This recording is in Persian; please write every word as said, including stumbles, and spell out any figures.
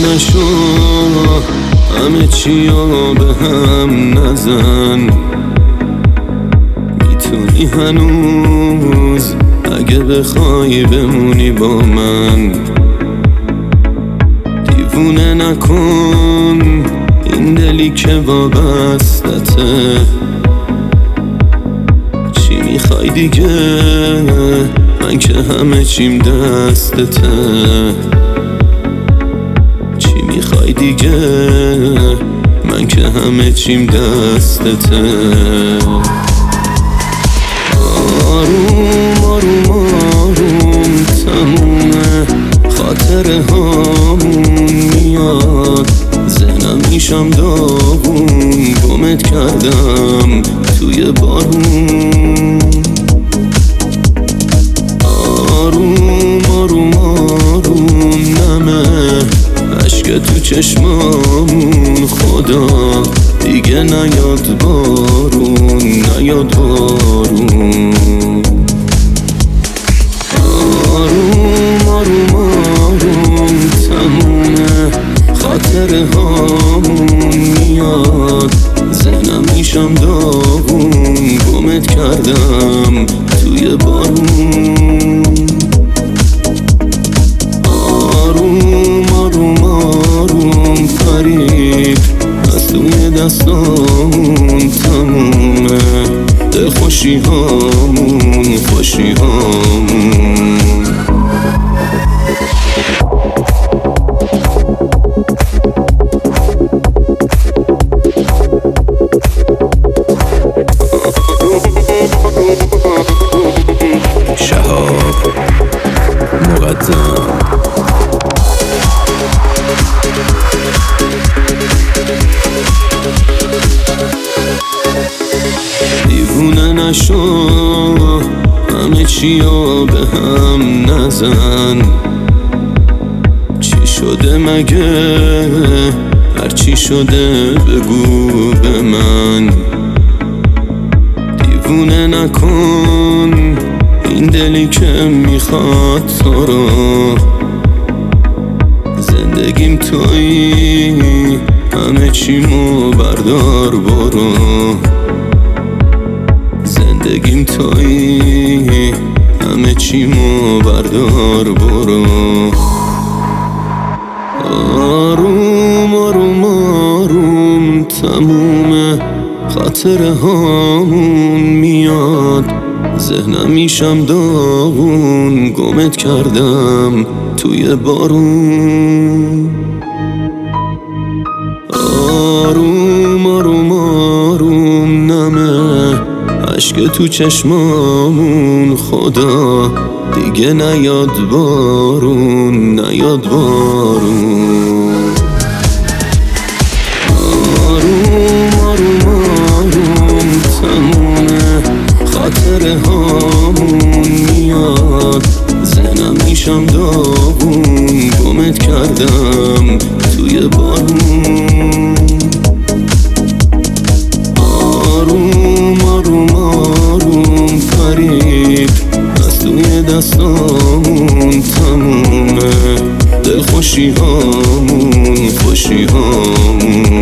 نشو، همه چیا به هم نزن. میتونی هنوز اگه بخوای بمونی با من. دیوونه نکن این دلی که وابستته. چی میخوای دیگه؟ من که همه چیم دستته. چی میخوای دیگه؟ من که همه چیم دستته. آروم آروم آروم تمومه، خاطره هامون میاد. ذهنم میشم داغون، گمت کردم توی بارون. آروم آروم آروم نمه اشک تو چشمامون. خدا دیگه نیاد بارون، نیاد بارون. آروم آروم آروم تمومه، خاطره هامون میاد. ذهنم میشم داغون، گمت کردم توی بارون. آروم آروم آروم فرید از توی دستامون تمومه. دل خوشی هامون، خوشی هامون. شهاب مقدم. دیوونه نشو، همه چیا به هم نزن. چی شده مگه؟ هر چی شده بگو به من. دیوونه نکن این دلی که میخواد تو رو. زندگیم تویی، همه چیمو بردار برو. زندگیم تویی، همه چیمو بردار برو. آروم آروم آروم تمومه، خاطره هامون میاد. ذهنم میشم داغون، گمت کردم توی بارون. آروم آروم آروم نمه اشک تو چشمامون. خدا دیگه نیاد بارون، نیاد بارون. آروم آروم آروم تمومه، خاطره هامون میاد. ذهنم میشم داغون، گمت کردم توی بارون. آروم آروم آروم فرید از توی دستامون تمومه. دل خوشی هامون، خوشی هامون.